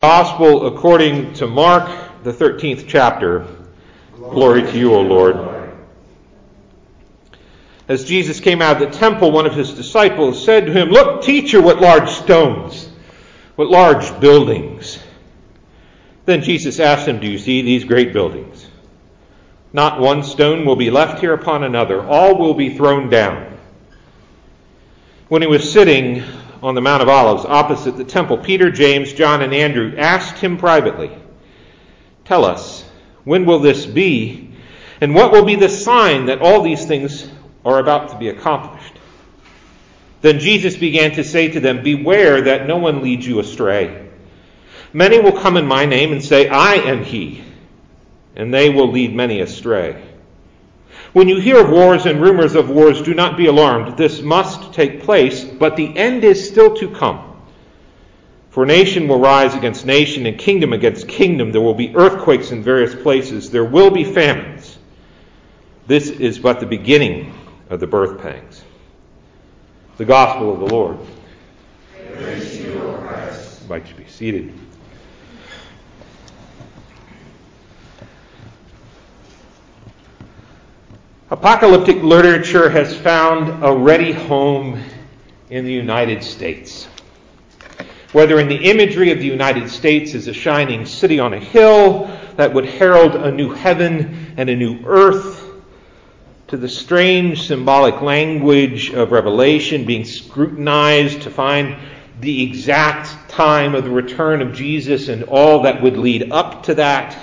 Gospel according to Mark, the 13th chapter. Glory to you, O Lord. As Jesus came out of the temple, one of his disciples said to him, "Look, teacher, what large stones, what large buildings." Then Jesus asked him, "Do you see these great buildings? Not one stone will be left here upon another. All will be thrown down." When he was sitting on the Mount of Olives opposite the temple, Peter, James, John, and Andrew asked him privately, "Tell us, when will this be? And what will be the sign that all these things are about to be accomplished?" Then Jesus began to say to them, "Beware that no one leads you astray. Many will come in my name and say, 'I am he,' and they will lead many astray. When you hear of wars and rumors of wars, do not be alarmed. This must take place, but the end is still to come. For nation will rise against nation and kingdom against kingdom. There will be earthquakes in various places. There will be famines. This is but the beginning of the birth pangs." The Gospel of the Lord. Praise to you, O Christ. I invite you to be seated. Apocalyptic literature has found a ready home in the United States. Whether in the imagery of the United States as a shining city on a hill that would herald a new heaven and a new earth, to the strange symbolic language of Revelation being scrutinized to find the exact time of the return of Jesus and all that would lead up to that.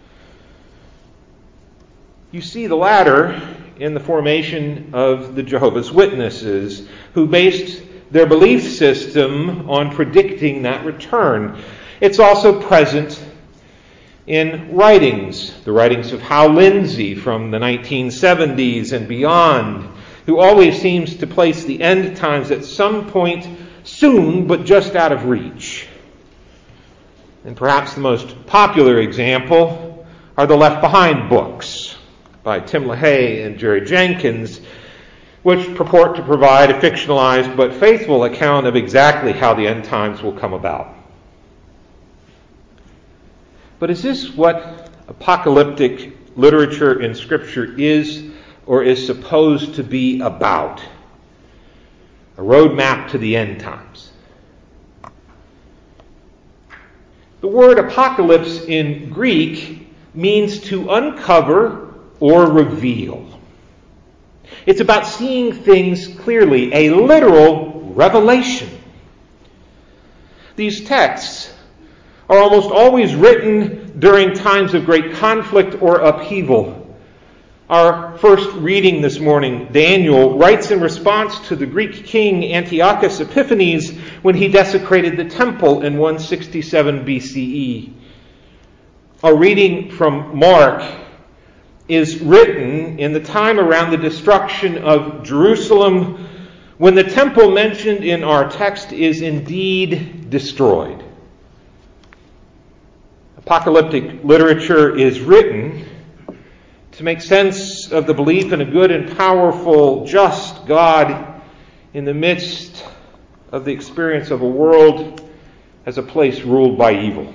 You see the latter in the formation of the Jehovah's Witnesses, who based their belief system on predicting that return. It's also present in writings, the writings of Hal Lindsey from the 1970s and beyond, who always seems to place the end times at some point soon, but just out of reach. And perhaps the most popular example are the Left Behind books by Tim LaHaye and Jerry Jenkins, which purport to provide a fictionalized but faithful account of exactly how the end times will come about. But is this what apocalyptic literature in Scripture is or is supposed to be about? A roadmap to the end times. The word apocalypse in Greek means to uncover or reveal. It's about seeing things clearly, a literal revelation. These texts are almost always written during times of great conflict or upheaval. Our first reading this morning, Daniel, writes in response to the Greek king Antiochus Epiphanes when he desecrated the temple in 167 BCE. Our reading from Mark is written in the time around the destruction of Jerusalem, when the temple mentioned in our text is indeed destroyed. Apocalyptic literature is written to make sense of the belief in a good and powerful, just God in the midst of the experience of a world as a place ruled by evil.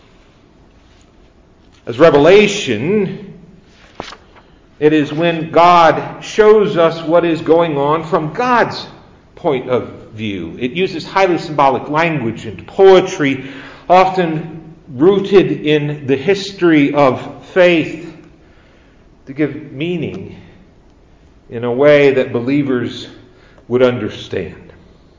As Revelation, it is when God shows us what is going on from God's point of view. It uses highly symbolic language and poetry, often rooted in the history of faith, to give meaning in a way that believers would understand.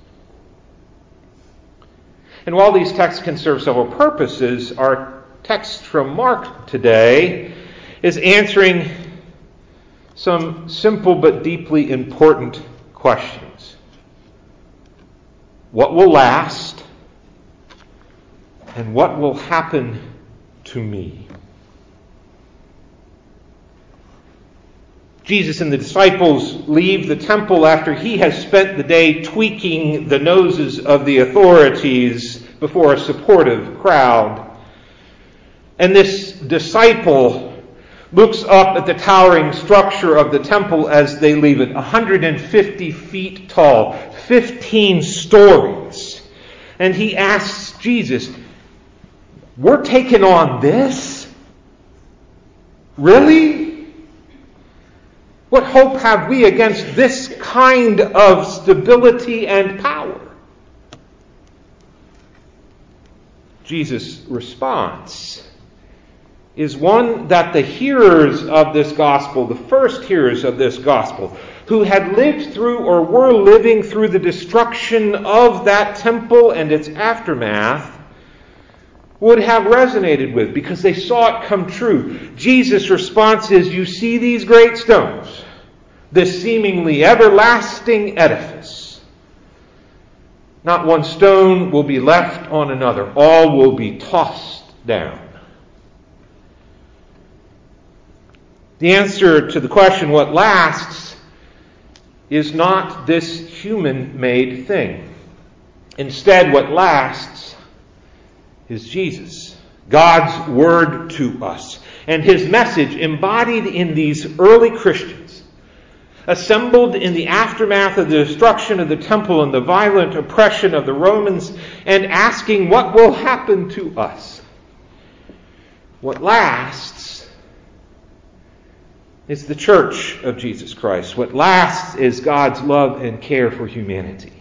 And while these texts can serve several purposes, our text from Mark today is answering some simple but deeply important questions. What will last? And what will happen to me? Jesus and the disciples leave the temple after he has spent the day tweaking the noses of the authorities before a supportive crowd. And this disciple looks up at the towering structure of the temple as they leave it, 150 feet tall, 15 stories. And he asks Jesus, We're taking on this? Really? What hope have we against this kind of stability and power? Jesus' response is one that the hearers of this gospel, the first hearers of this gospel, who had lived through or were living through the destruction of that temple and its aftermath, would have resonated with, because they saw it come true. Jesus' response is, you see these great stones, this seemingly everlasting edifice. Not one stone will be left on another. All will be tossed down. The answer to the question, what lasts, is not this human-made thing. Instead, what lasts is Jesus, God's word to us, and his message embodied in these early Christians, assembled in the aftermath of the destruction of the temple and the violent oppression of the Romans, and asking what will happen to us. What lasts is the church of Jesus Christ. What lasts is God's love and care for humanity.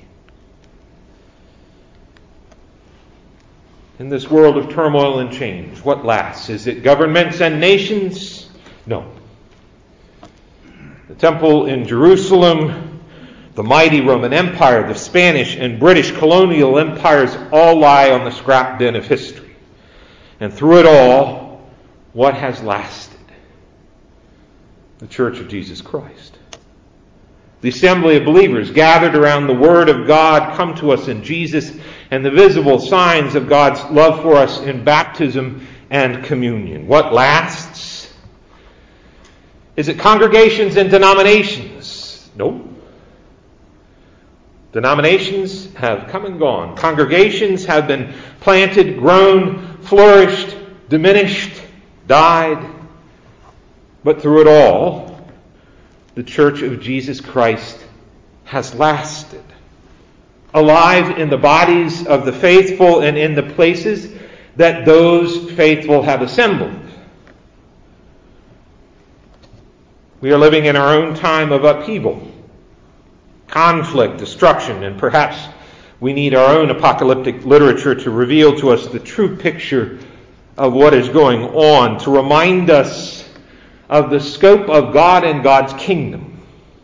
In this world of turmoil and change, what lasts? Is it governments and nations? No. The temple in Jerusalem, the mighty Roman Empire, the Spanish and British colonial empires all lie on the scrap bin of history. And through it all, what has lasted? The Church of Jesus Christ. The assembly of believers gathered around the Word of God come to us in Jesus, and the visible signs of God's love for us in baptism and communion. What lasts? Is it congregations and denominations? No. Denominations have come and gone. Congregations have been planted, grown, flourished, diminished, died. But through it all, the Church of Jesus Christ has lasted. Alive in the bodies of the faithful and in the places that those faithful have assembled. We are living in our own time of upheaval, conflict, destruction, and perhaps we need our own apocalyptic literature to reveal to us the true picture of what is going on, to remind us of the scope of God and God's kingdom.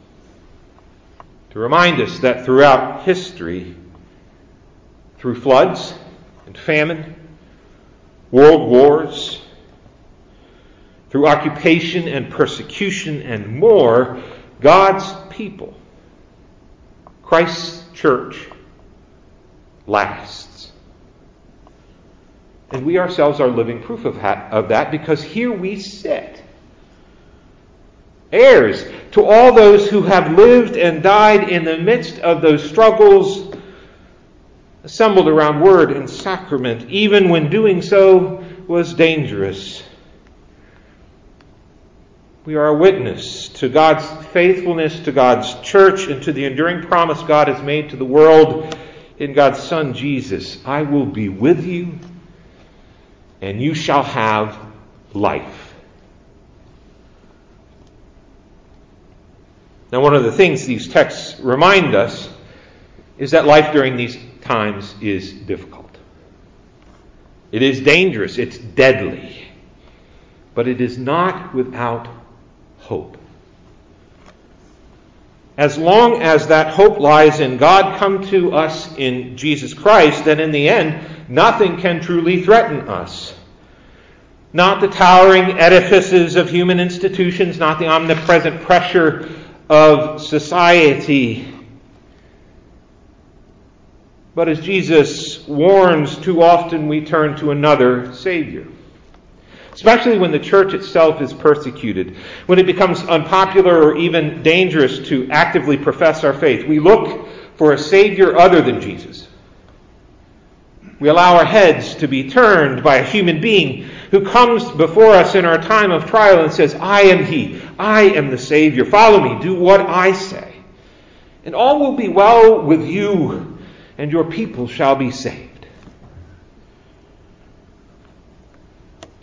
To remind us that throughout history, through floods and famine, world wars, through occupation and persecution and more, God's people, Christ's church, lasts. And we ourselves are living proof of that, because here we sit, heirs to all those who have lived and died in the midst of those struggles, assembled around word and sacrament, even when doing so was dangerous. We are a witness to God's faithfulness, to God's church, and to the enduring promise God has made to the world in God's Son, Jesus. I will be with you, and you shall have life. Now, one of the things these texts remind us is that life during these times is difficult. It is dangerous. It's deadly. But it is not without hope. As long as that hope lies in God come to us in Jesus Christ, then in the end, nothing can truly threaten us. Not the towering edifices of human institutions, not the omnipresent pressure of society. But as Jesus warns, too often we turn to another Savior. Especially when the church itself is persecuted, when it becomes unpopular or even dangerous to actively profess our faith. We look for a Savior other than Jesus. We allow our heads to be turned by a human being who comes before us in our time of trial and says, I am He. I am the Savior. Follow me. Do what I say. And all will be well with you, and your people shall be saved.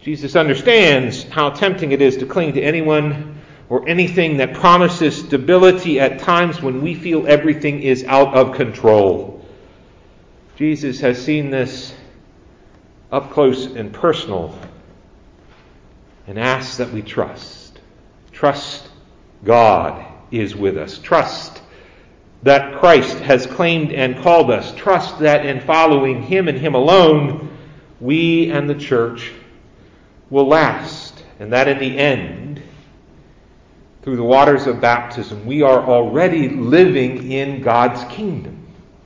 Jesus understands how tempting it is to cling to anyone or anything that promises stability at times when we feel everything is out of control. Jesus has seen this up close and personal and asks that we trust. Trust God is with us. Trust that Christ has claimed and called us. Trust that in following Him and Him alone, we and the church will last. And that in the end, through the waters of baptism, we are already living in God's kingdom.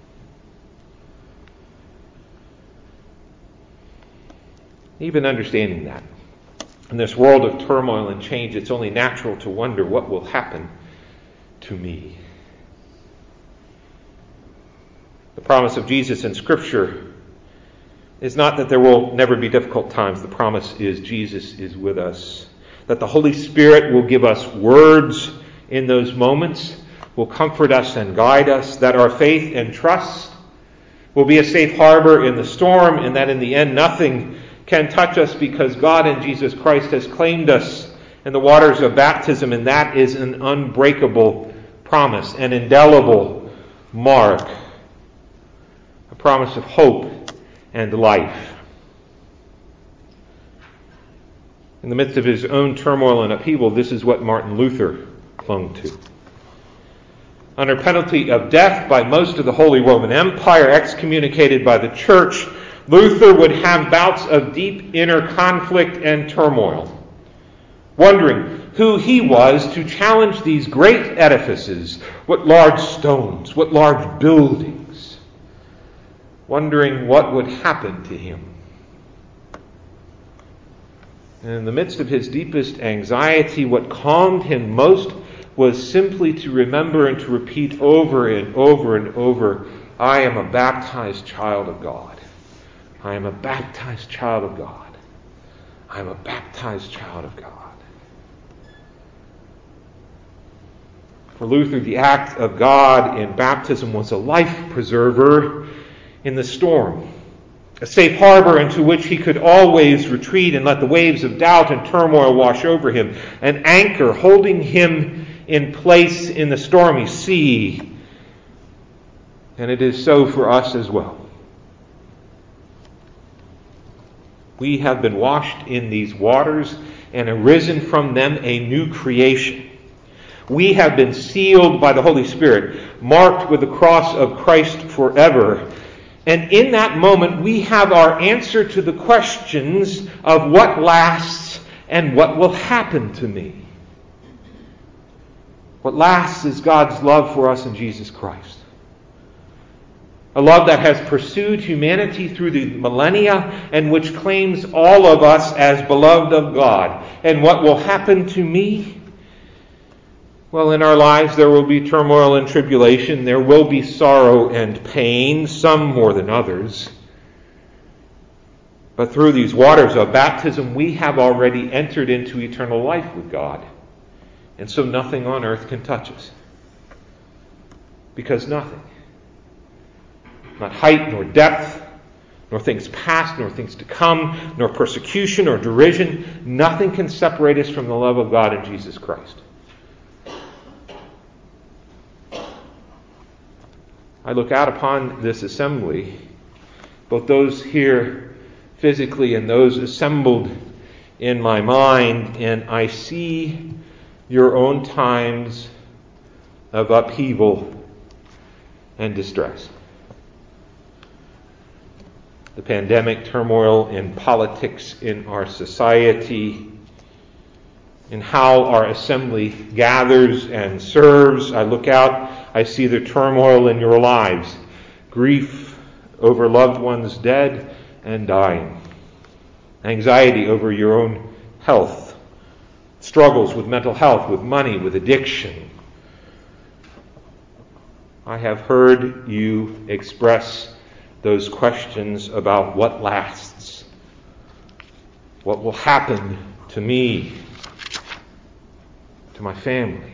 Even understanding that, in this world of turmoil and change, it's only natural to wonder what will happen to me. The promise of Jesus in Scripture is not that there will never be difficult times. The promise is Jesus is with us. That the Holy Spirit will give us words in those moments, will comfort us and guide us. That our faith and trust will be a safe harbor in the storm, and that in the end nothing can touch us because God in Jesus Christ has claimed us in the waters of baptism, and that is an unbreakable promise, an indelible mark, a promise of hope and life. In the midst of his own turmoil and upheaval, this is what Martin Luther clung to. Under penalty of death by most of the Holy Roman Empire, excommunicated by the Church, Luther would have bouts of deep inner conflict and turmoil, wondering who he was to challenge these great edifices, what large stones, what large buildings, wondering what would happen to him. And in the midst of his deepest anxiety, what calmed him most was simply to remember and to repeat over and over and over, I am a baptized child of God. I am a baptized child of God. I am a baptized child of God. For Luther, the act of God in baptism was a life preserver in the storm, a safe harbor into which he could always retreat and let the waves of doubt and turmoil wash over him, an anchor holding him in place in the stormy sea. And it is so for us as well. We have been washed in these waters and arisen from them a new creation. We have been sealed by the Holy Spirit, marked with the cross of Christ forever. And in that moment, we have our answer to the questions of what lasts and what will happen to me. What lasts is God's love for us in Jesus Christ. A love that has pursued humanity through the millennia and which claims all of us as beloved of God. And what will happen to me? Well, in our lives there will be turmoil and tribulation. There will be sorrow and pain, some more than others. But through these waters of baptism, we have already entered into eternal life with God. And so nothing on earth can touch us. Because nothing, not height nor depth, nor things past, nor things to come, nor persecution or derision, nothing can separate us from the love of God in Jesus Christ. I look out upon this assembly, both those here physically and those assembled in my mind, and I see your own times of upheaval and distress. The pandemic, turmoil in politics in our society, in how our assembly gathers and serves. I look out, I see the turmoil in your lives. Grief over loved ones dead and dying. Anxiety over your own health. Struggles with mental health, with money, with addiction. I have heard you express those questions about what lasts. What will happen to me, to my family.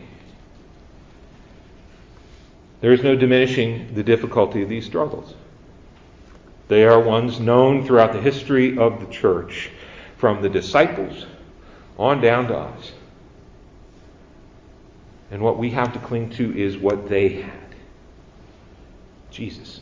There is no diminishing the difficulty of these struggles. They are ones known throughout the history of the church. from the disciples on down to us. And what we have to cling to is what they had. Jesus.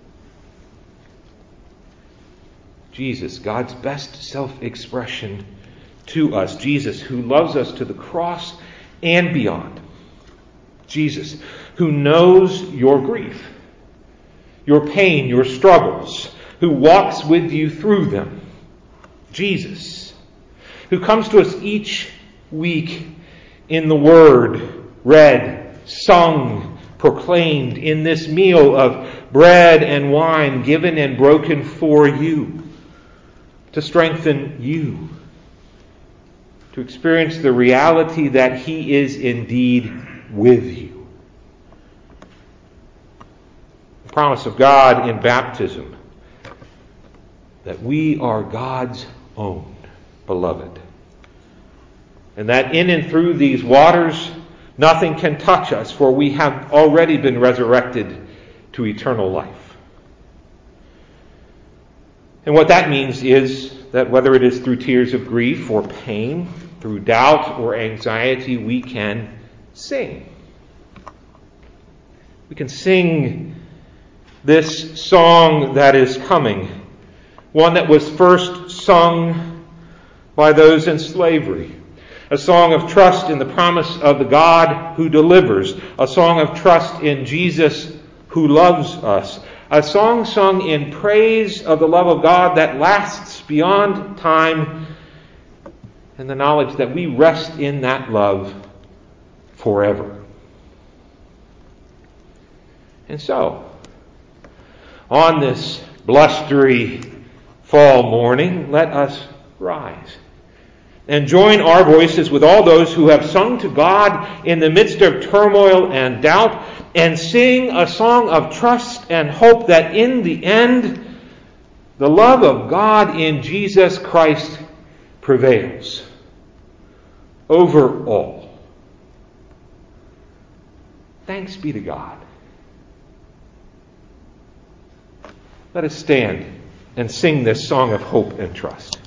Jesus, God's best self-expression to us. Jesus, who loves us to the cross and beyond. Jesus, who knows your grief, your pain, your struggles, who walks with you through them. Jesus, who comes to us each week in the Word, read, sung, proclaimed in this meal of bread and wine given and broken for you, to strengthen you, to experience the reality that He is indeed with you. The promise of God in baptism, that we are God's own beloved, and that in and through these waters nothing can touch us, for we have already been resurrected to eternal life. And what that means is that whether it is through tears of grief or pain, through doubt or anxiety, we can sing. We can sing this song that is coming, one that was first sung by those in slavery. A song of trust in the promise of the God who delivers. A song of trust in Jesus who loves us. A song sung in praise of the love of God that lasts beyond time, and the knowledge that we rest in that love forever. And so, on this blustery fall morning, let us rise and join our voices with all those who have sung to God in the midst of turmoil and doubt, and sing a song of trust and hope that in the end, the love of God in Jesus Christ prevails over all. Thanks be to God. Let us stand and sing this song of hope and trust.